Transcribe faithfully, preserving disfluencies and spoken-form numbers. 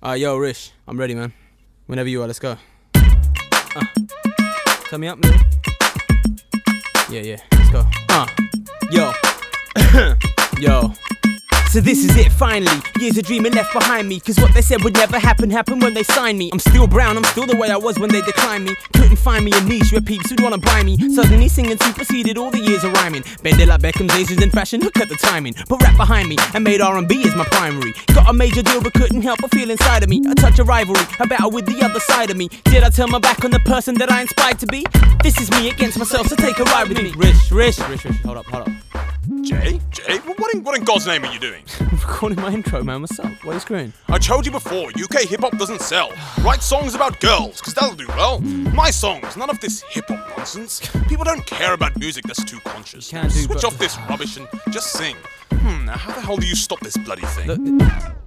Uh, yo, Rish, I'm ready, man. Whenever you are, let's go. Uh, turn me up, man. Yeah, yeah, let's go. Uh, yo. Yo. So this is it, finally. Years of dreaming left behind me. Cause what they said would never happen, happened when they signed me. I'm still brown, I'm still the way I was when they declined me. Couldn't find me a niche where peeps would wanna buy me. Suddenly singing superseded all the years of rhyming. Bended like Beckham's Asians in fashion, look at the timing. Put rap behind me and made R and B as my primary. Got a major deal but couldn't help but feel inside of me a touch of rivalry, a battle with the other side of me. Did I turn my back on the person that I inspired to be? This is me against myself, so take a ride with me. Rish, Rish, Rish, Rish, hold up, hold up. Jay? Jay? What in, what in God's name are you doing? I'm recording my intro, man. What's up? Why are you screwing? I told you before, U K hip-hop doesn't sell. Write songs about girls, because that'll do well. My songs, none of this hip-hop nonsense. People don't care about music that's too conscious. You can do, Switch but... off this rubbish and just sing. Hmm, now how the hell do you stop this bloody thing? Look,